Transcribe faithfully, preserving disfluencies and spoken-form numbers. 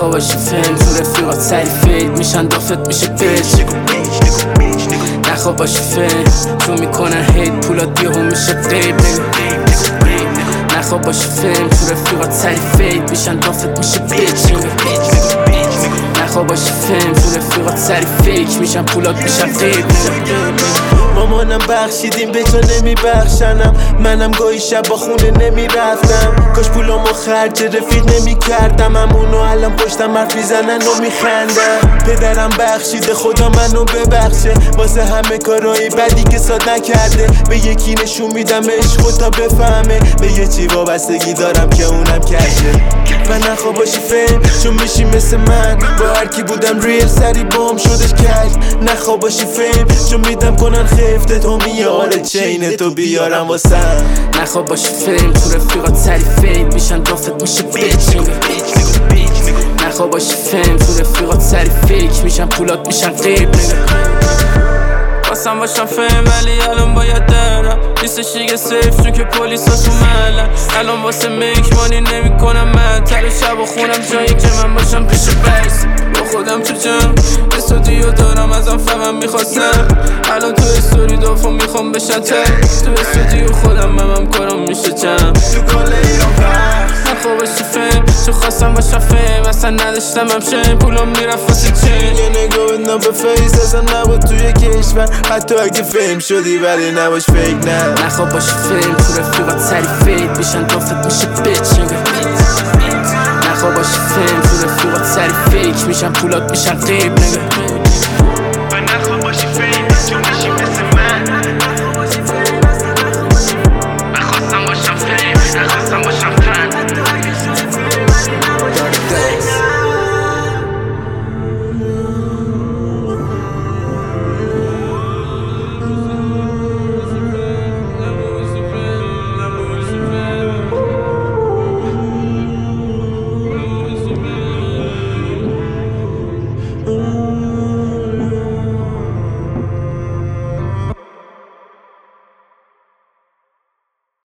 نخواباشی فیلم تو رفیقات سری فید میشن دافت میشه بیچ نخواباشی فیلم تو میکنن هید پولات بیهو میشه قیب نخواباشی فیلم تو رفیقات سری فید میشن دافت میشه بیچ نخواباشی فیلم تو رفیقات سری فیک میشن پولات میشن قیب مامانم بخشیدیم به تو نمیبخشنم منم گاهی شب با خونه نمیرفتم کاش پولامو خرج رفیق نمیکردم همونو الان پشتم حرف میزنن و میخندم پدرم بخشیده خدا منو ببخشه واسه همه کارهای بدی که ساد نکرده به یکی نشون میدم عشقو تا بفهمه به یه چی وابستگی دارم که اونم کرده و نخواباشی فیلم چون میشی مثل من با هرکی بودم ریل سری بام شدش کرد نخواباشی فیلم چون میدم کنن خفته تو میاره چینه تو بیارم واسم نخواباشی فیلم تو رفیقات سری فید میشن دافت میشه بیچ نخواباشی فیلم تو رفیقات سری فیک میشن پولات میشن قیب خواستم باشم فیلم ولی الان باید درم نیستش دیگه سیف چون که پولیس ها تو محلن الان واسه میک مانی نمی کنم من تر شب و خونم جایی که من باشم پیش برس با خودم تو جمع استودیو دارم ازم فقط میخواستم الان تو استوری دافو میخوام بشن تر تو استودیو خودم ممم کارم میشه جمع تو کل ایران پخش نخواباشی فیلم چون خواستم باشم فیلم اصلا نداشتم همچین پولم میرفت واسه چین یه نگاه بدنا به فیس اصلا نبود توی کشور حتی اگه فیلم شدی ولی نباش فیک نه نخواباشی فیلم تو رفیقات سری فید میشن دافت میشه بیچ نخواباشی فیلم تو رفیقات سری فیک میشن پولات میشن قیب